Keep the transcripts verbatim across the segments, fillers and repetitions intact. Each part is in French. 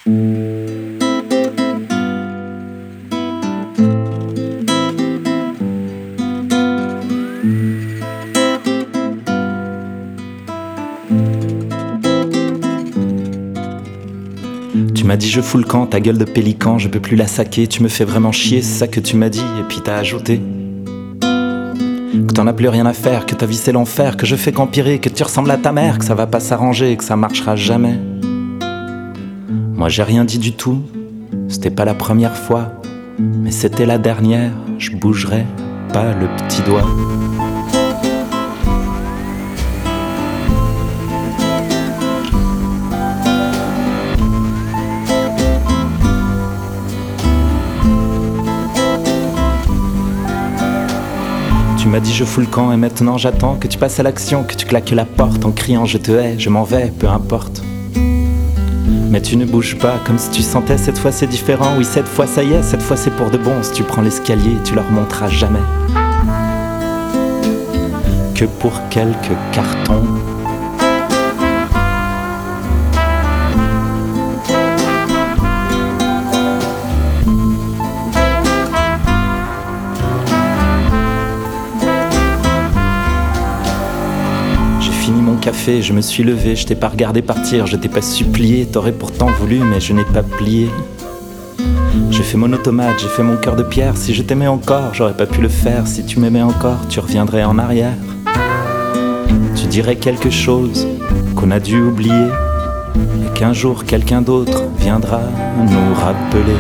Tu m'as dit je fous le camp, ta gueule de pélican, je peux plus la saquer, tu me fais vraiment chier, c'est ça que tu m'as dit, et puis t'as ajouté que t'en as plus rien à faire, que ta vie c'est l'enfer, que je fais qu'empirer, que tu ressembles à ta mère, que ça va pas s'arranger, que ça marchera jamais. Moi j'ai rien dit du tout, c'était pas la première fois, mais c'était la dernière, je bougerai pas le petit doigt. Tu m'as dit je fous le camp et maintenant j'attends que tu passes à l'action, que tu claques la porte en criant je te hais, je m'en vais, peu importe. Mais tu ne bouges pas comme si tu sentais cette fois c'est différent, oui cette fois ça y est, cette fois c'est pour de bon. Si tu prends l'escalier, tu leur montreras jamais que pour quelques cartons. Fini mon café, je me suis levé, je t'ai pas regardé partir, je t'ai pas supplié, t'aurais pourtant voulu, mais je n'ai pas plié. J'ai fait mon automate, j'ai fait mon cœur de pierre, si je t'aimais encore, j'aurais pas pu le faire, si tu m'aimais encore, tu reviendrais en arrière. Tu dirais quelque chose qu'on a dû oublier, et qu'un jour quelqu'un d'autre viendra nous rappeler.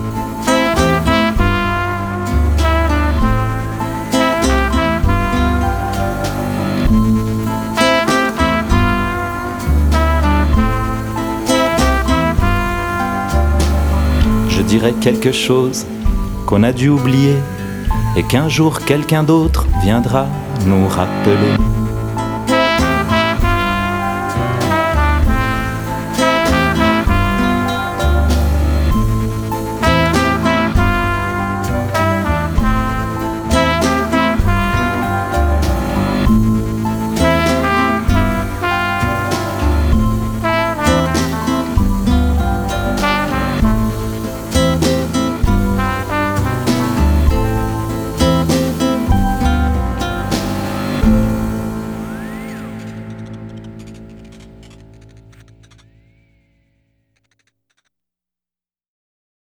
Je dirais quelque chose qu'on a dû oublier et qu'un jour quelqu'un d'autre viendra nous rappeler.